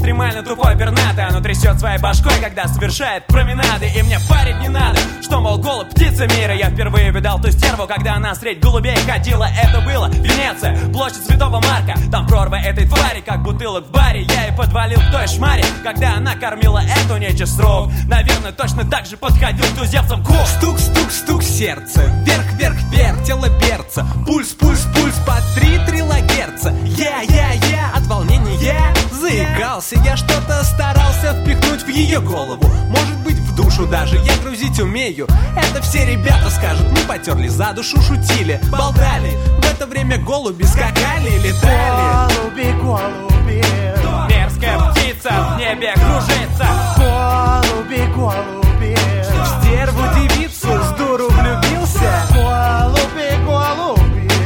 экстремально тупой пернатый. Оно трясет своей башкой, когда совершает променады. И мне парить не надо, что, мол, голубь птица мира. Я впервые видал ту стерву, когда она средь голубей ходила. Это было Венеция, площадь Святого Марка. Там прорва этой твари, как бутылок в баре. Я и подвалил к той шмаре, когда она кормила эту нечисть рук. Наверное, точно так же подходил к туземцам кук. Стук, стук, стук сердца, вверх, вверх, вверх, тело берца. Пульс, пульс, пульс по 3 трилогерца. Я, от волнения заикался. Я что-то старался впихнуть в ее голову. Может быть, в душу даже, я грузить умею. Это все ребята скажут, мы потерли за душу, шутили, болтали. В это время голуби скакали, летали. Голуби, голуби, Мерзкая птица в небе кружится. голуби, голуби, В стерву девицу с дуру влюбился. голуби, голуби,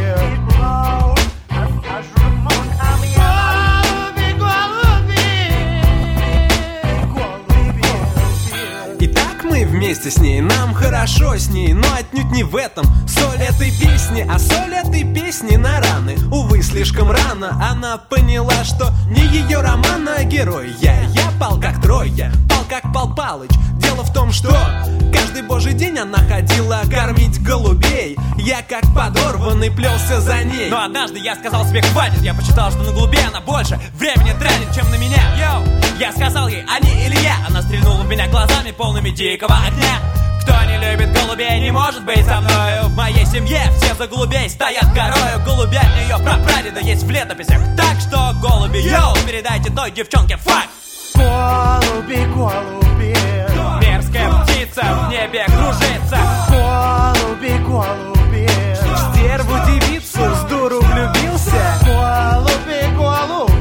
И так мы вместе с ней, нам хорошо с ней. Но отнюдь не в этом соль этой песни. А соль этой песни на раны. Увы, слишком рано она поняла, что не ее роман, а герой. Я пал как Троя, пал как Пал Палыч. Дело в том, что каждый божий день она ходила кормить голубей. Я как подорванный плелся за ней. Но однажды я сказал себе хватит. Я посчитал, что на голубей она больше времени тратит, чем на меня. Йоу! Я сказал ей, они или я. Она стрельнула в меня глазами, полными дикого огня. Кто не любит голубей, не может быть со мною. В моей семье все за голубей стоят горою. Голубятня ее прапрадеда есть в летописях. Так что, голуби, йоу, передайте той девчонке факт. голуби, голуби, Мерзкая птица в небе кружится. голуби, голуби, В стерву девицу с дуру влюбился. голуби, голуби,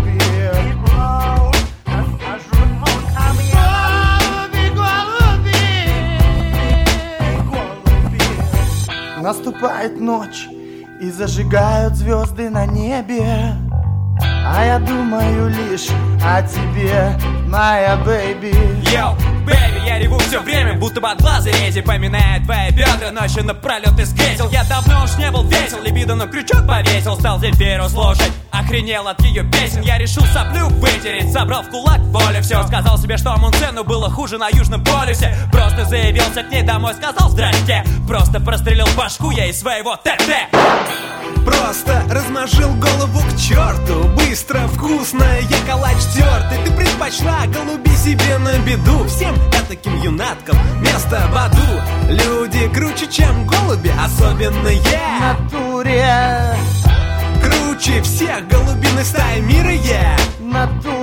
наступает ночь и зажигают звезды на небе, а я думаю лишь о тебе, моя бэйби. Йоу, бэйби, я реву все время, будто бы от глаза рези. Поминая твои бедра, ночью напролет из кресел. Я давно уж не был весел, либидо на крючок повесил. Стал Земфиру слушать, охренел от ее песен. Я решил соплю вытереть, собрал в кулак волю все. Сказал себе, что Амундсену было хуже на Южном полюсе. Просто заявился к ней домой, сказал здрасте. Просто прострелил башку я из своего ТТ. Просто размажил голову к черту. Быстро, вкусно, я калач тертый. Ты предпочла голуби себе на беду. Всем таким юнаткам место в аду. Люди круче, чем голуби, особенно я. Натуре, Круче всех голубиных стай мира я. натуре.